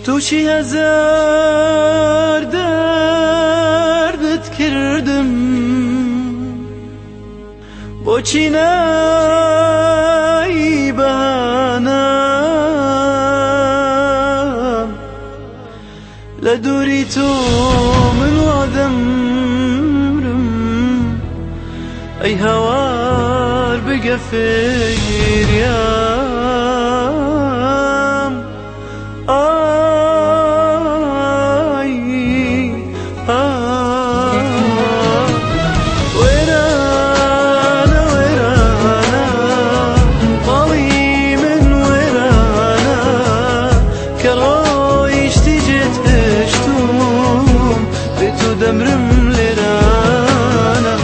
تووشی هەزار دەردت کردم، بۆچی نایی بەهانەم لە دووری تۆ من وادەمرم، ئەی هەوار بگە فێریام. وێرانە وێرانە ماڵی من وێرانە کە ڕۆیشتی جێت هێشتوم بێ تۆ دەمرم لێرانە.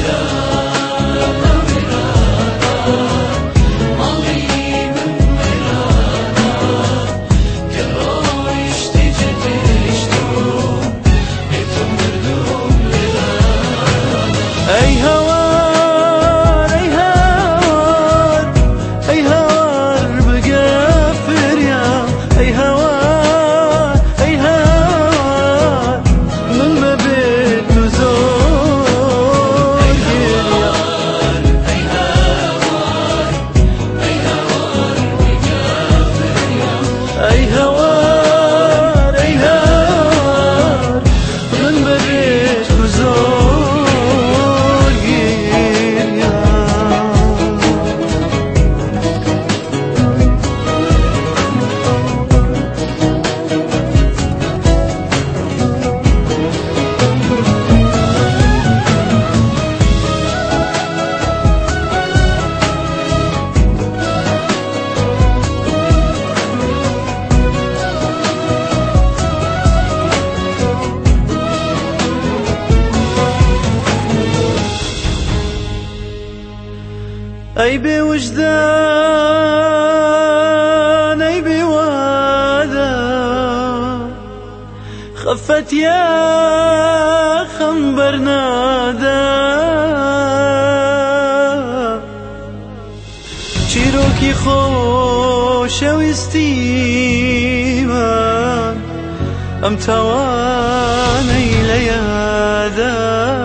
ئەی هەوار ئەی هەوار ئەی هەوار بگە فریام، ئەی هەوار ئەی هەوار من بەبێت و زۆر گێریا. ئەی هەوار ئەی هەوار بگە فریام، ئەی هەوار ئەی هەوار من بەبێت و زۆر ئەی بێوجدان ئەی بێوادە خەفەت یا خەم بەرنادە، چیرۆکی خۆشەویستیمان ئەم تاوانەی لە یادە.